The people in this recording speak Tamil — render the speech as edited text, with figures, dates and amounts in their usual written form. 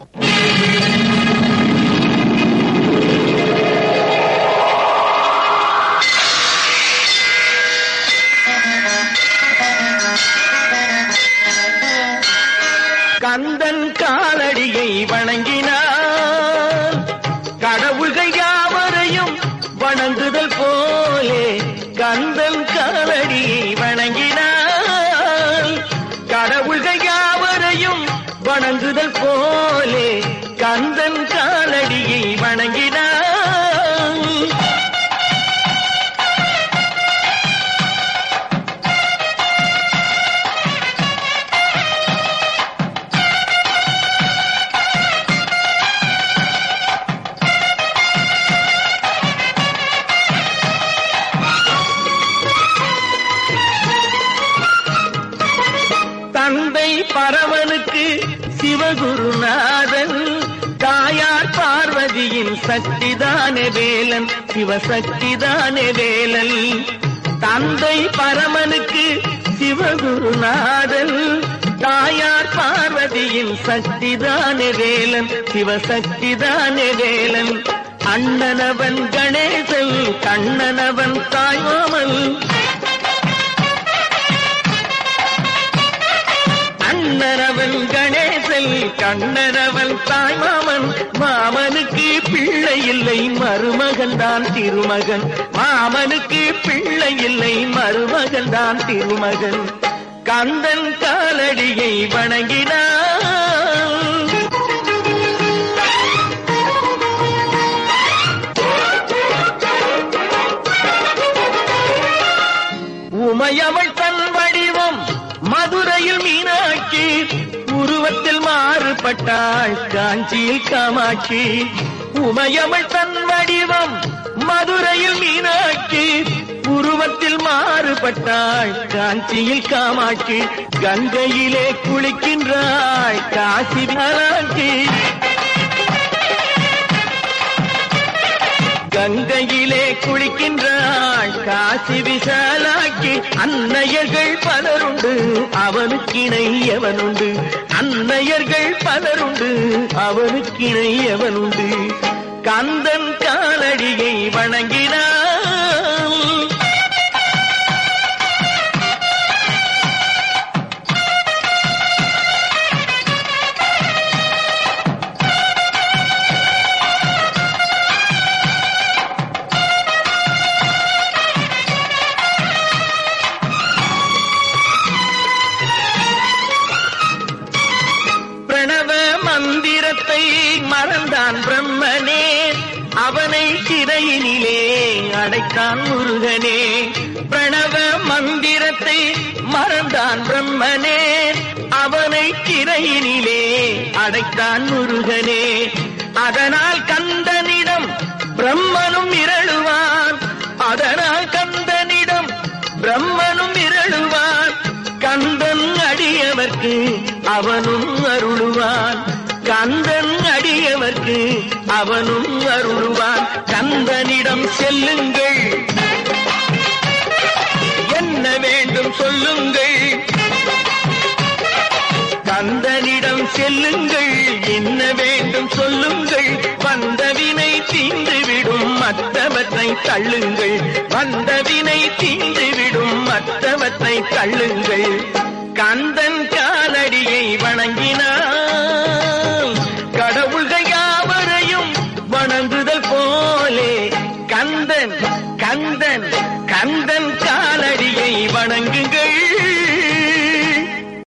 கந்தன் காலடியை வணங்கினான் கடவுள்கள் யாவரையும் வணங்குதல் போலே கந்தன் காலடியை வணங்கினான் கடவுள்கள் யாவரையும் வணங்குதல் போலே கந்தன் காலடியை வணங்கினான். தந்தை பரமனுக்கு சிவகுருநாதன் தாயார் பார்வதியின் சக்திதானே வேலன் சிவசக்திதானே வேலன். தந்தை பரமனுக்கு சிவகுருநாதன் தாயார் பார்வதியின் சக்திதானே வேலன் சிவசக்திதானே வேலன். அண்ணனவன் கணேசன் கண்ணனவன் தாய்மாமன் அண்ணனவன் கணேசன் கண்ணனவன் தாய்மாமன். மாமனுக்கு பிள்ளை இல்லை மருமகன் தான் திருமகன் மாமனுக்கு பிள்ளை இல்லை மருமகன் தான் திருமகன். கந்தன் காலடியை வணங்கினான். உமையவள் தன் வடிவம் மதுரையில் மீனாட்சி உருவத்தில் மாறுபட்டாள் காஞ்சியில் காமாட்சி. உமையவள் தன் வடிவம் மதுரையில் மீனாட்சி உருவத்தில் மாறுபட்டாள் காஞ்சியில் காமாட்சி. கங்கையிலே குளிக்கின்றாள் காசி மீனாட்சி கங்கையிலே குளிக்கின்றாள் காசி விசாலாக்கி. அன்னையர்கள் பலருண்டு அவனுக்கிணை எவனுண்டு அன்னையர்கள் பலருண்டு அவனுக்கிணை எவனுண்டு. கந்தன் காலடியை வணங்கினான். மந்திரத்தை மறந்தான் பிரம்மனே அவனை சிறையினிலே அடைத்தான் முருகனே. பிரணவ மந்திரத்தை மறந்தான் பிரம்மனே அவனை சிறையினிலே அடைத்தான் முருகனே. அதனால் கந்தனிடம் பிரம்மனும் மிரளுவான் அதனால் கந்தனிடம் பிரம்மனும் மிரளுவான். கந்தன் அடியவர்க்கு அவனும் அருளுவான் கந்தன் அடியவர்க்கு அவனும் அருளுவான். கந்தனிடம் செல்லுங்கள் என்ன வேண்டும் சொல்லுங்கள் கந்தனிடம் செல்லுங்கள் என்ன வேண்டும் சொல்லுங்கள். வந்தவினை தீந்துவிடும் மற்றவற்றை தள்ளுங்கள் வந்தவினை தீந்துவிடும் மற்றவற்றை தள்ளுங்கள். கந்தன் காலடியை வணங்கினான் கடவுள்கள் யாவரையும் வணங்குதல் போலே கந்தன் கந்தன் கந்தன் காலடி